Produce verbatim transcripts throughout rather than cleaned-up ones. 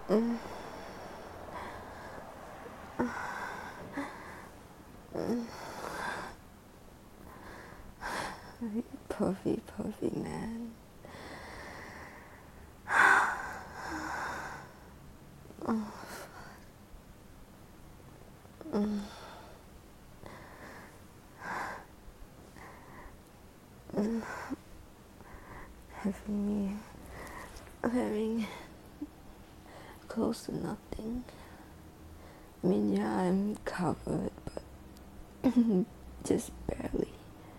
Mm. Mm. Puffy, puffy, man. Oh. Mm. Mm. Having me, having close to nothing. I mean, yeah, I'm covered, but just barely.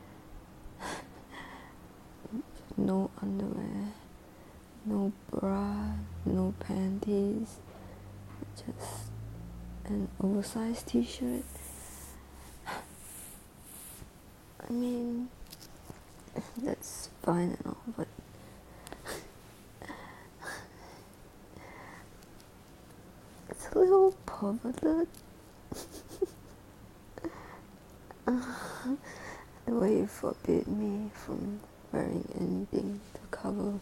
No underwear, no bra, no panties, just an oversized t-shirt. I mean, that's fine and all, but it's a little perverted. The way you forbid me from wearing anything to cover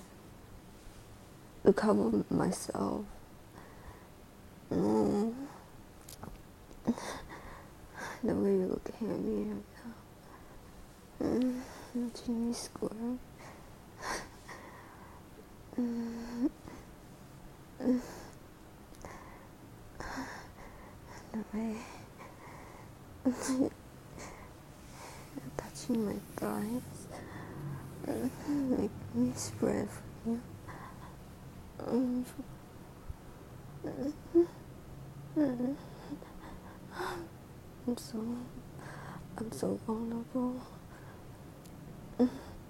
to cover myself. Mm. The way you're looking at me right now. Mm. Jimmy Square. Mm. Mm. The way you're touching my thighs. Mm. Make me spread for you. Mm. Mm. I'm so, I'm so vulnerable. Mm.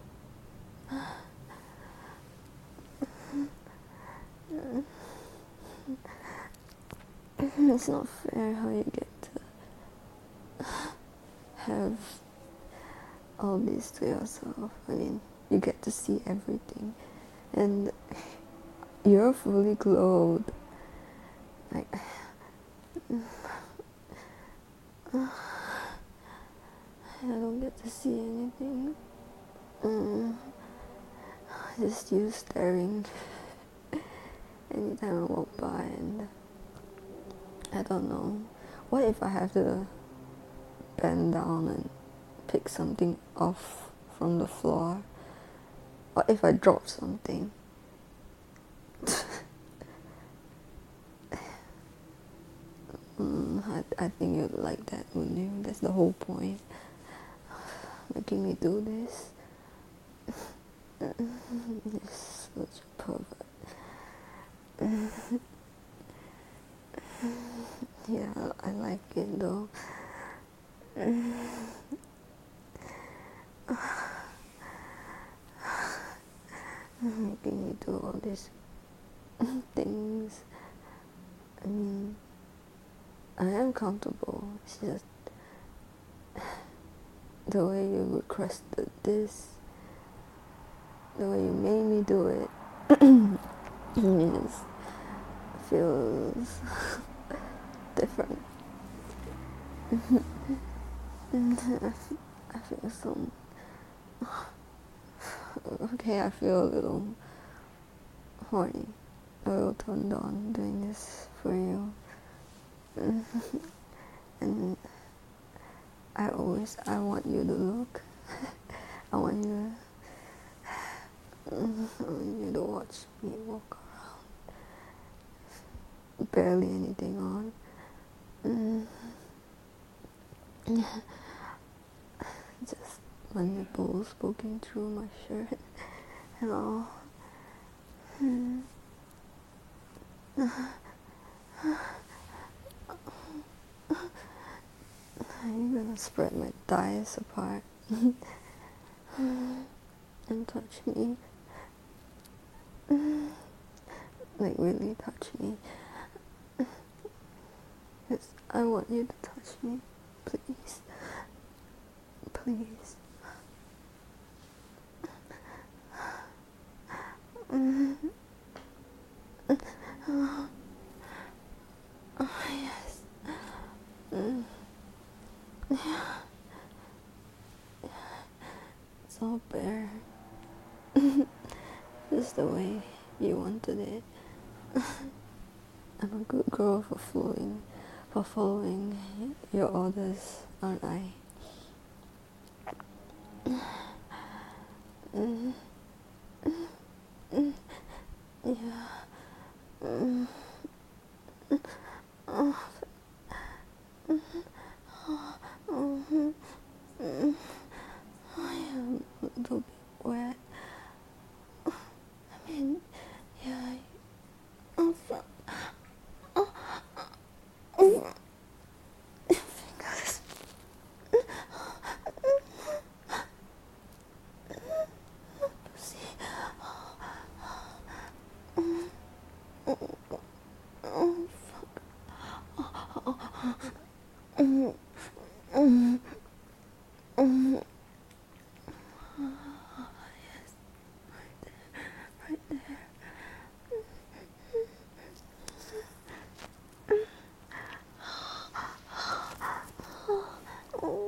Mm. It's not fair how you get to have all this to yourself. I mean, you get to see everything, and you're fully clothed. Like, I don't get to see anything. Mm. Just you staring anytime I walk by, and I don't know. What if I have to bend down and pick something off from the floor? What if I drop something? mm, I, I think you'd like that, wouldn't you? That's the whole point. Making me do this. You're such a pervert. Yeah, I like it though. Making me do all these things. I mean, I am comfortable. It's just the way you requested this, the way you made me do it, it feels different. I feel so. Okay, I feel a little horny, a little turned on doing this for you. And I always, I want you to look. I want you to, I want you to watch me walk around. Barely anything on. Just my nipples poking through my shirt and all. I'm gonna spread my thighs apart and touch me. Like, really touch me. Yes, I want you to touch me. Please. Please. Oh, oh yes. It's all bare. Just the way you wanted it. I'm a good girl for following, for following your orders, aren't I? Mm, mm, yeah. Mm, oh, mm, oh, mm, mm, I am a little bit wet. I mean, yeah. I, oh, fuck. Oh, oh, fingers. Pussy. Oh, oh, fuck. Mm, mm, mm. Yes, right there. Oh,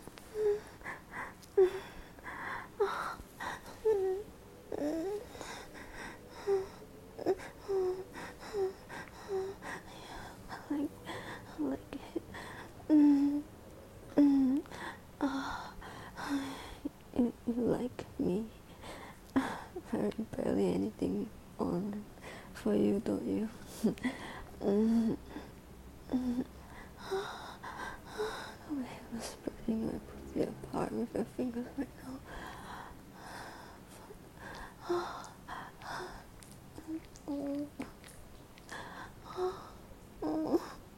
I like, I like it. Mm, mm. Oh, you, you like me. Very barely anything on for you, don't you? mm, mm. The way you're spreading my pussy apart with your fingers right now. Oh, oh, oh,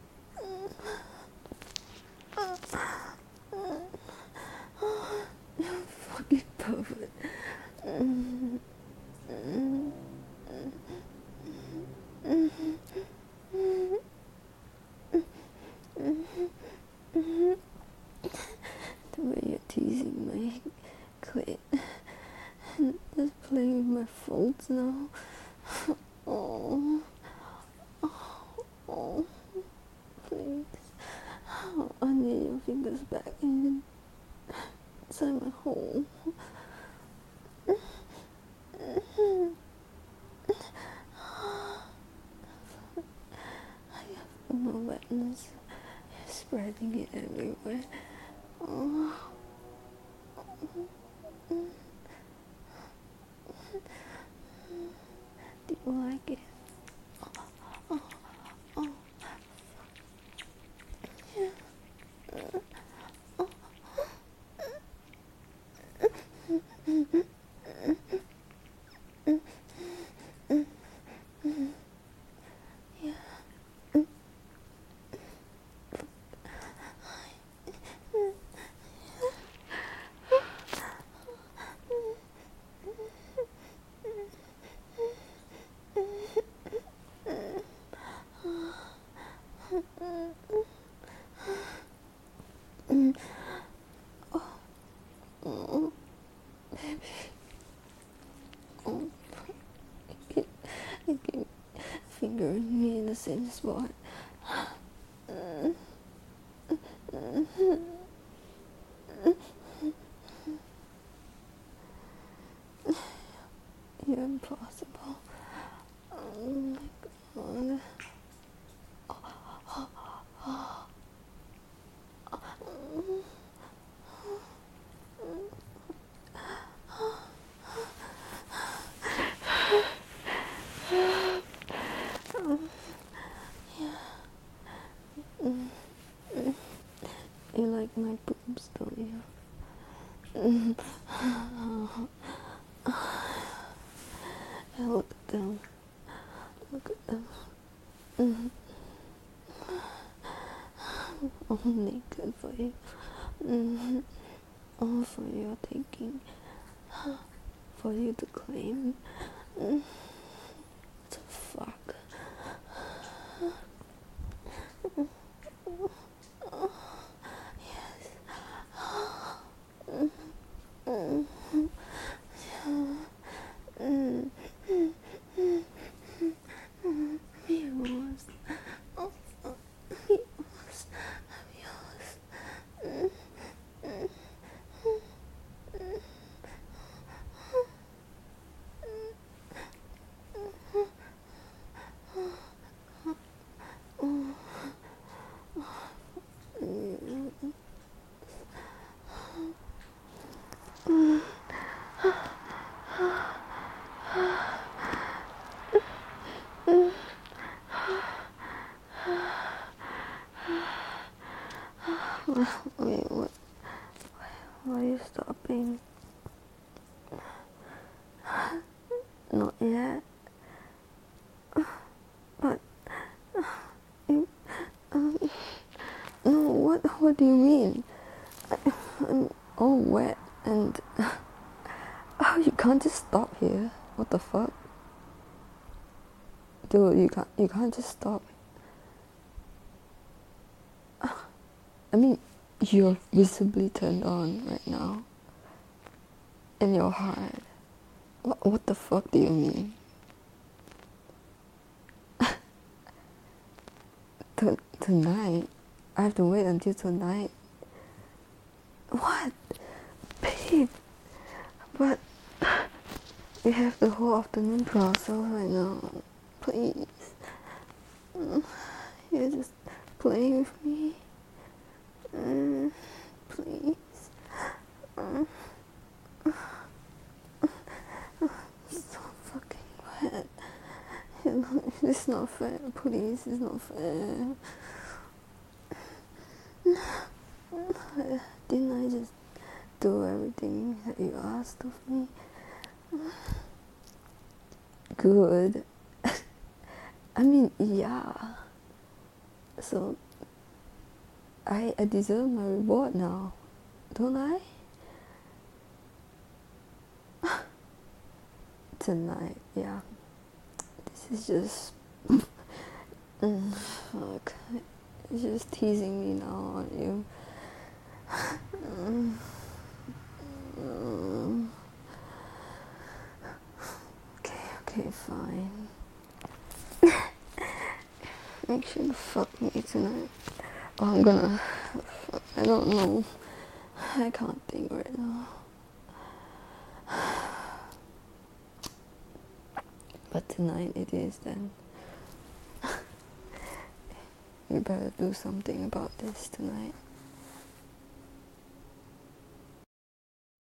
oh, oh, you're fucking perfect. Mm, mm, mm, mm, mm, mm. The way you're teasing my clit and just playing with my folds now. Oh, oh, please. Oh, I need your fingers back in inside my hole. I have no wetness. You're spreading it everywhere. Oh, do you like it? Oh, oh, yeah. Yeah. Mm. Oh, oh, baby. Oh, you keep fingering me in the same spot. Mm. Mm. You're impossible. Oh my god. Mm. Mm. You like my boobs, don't you? Mm. Yeah, look at them. Look at them. Mm. Only good for you. Mm. All for your taking. For you to claim. Mm. To fuck. Yes. Mm. Mm. Mm. Mm. Mm. Yours. Oh, oh, yours. I'm yours. Mm. Mm. What do you mean? I, I'm all wet and oh, you can't just stop here. What the fuck? Dude, you can't you can't just stop. I mean, you're visibly turned on right now. And you're hard. What, what the fuck do you mean? T- tonight? I have to wait until tonight? What? Babe! But we have the whole afternoon to ourselves right now. Please. You're just playing with me. Mm, please. Mm. So fucking wet. You know, it's not fair. Please, it's not fair. Didn't I just do everything that you asked of me? Good. I mean, yeah. So, I, I deserve my reward now, don't I? Tonight, yeah. This is just... mm, fuck. It's just teasing me now, aren't you? Mm, mm. Okay, okay, fine. Make sure to fuck me tonight. Oh, I'm gonna... I don't know. I can't think right now. But tonight it is then. You better do something about this tonight.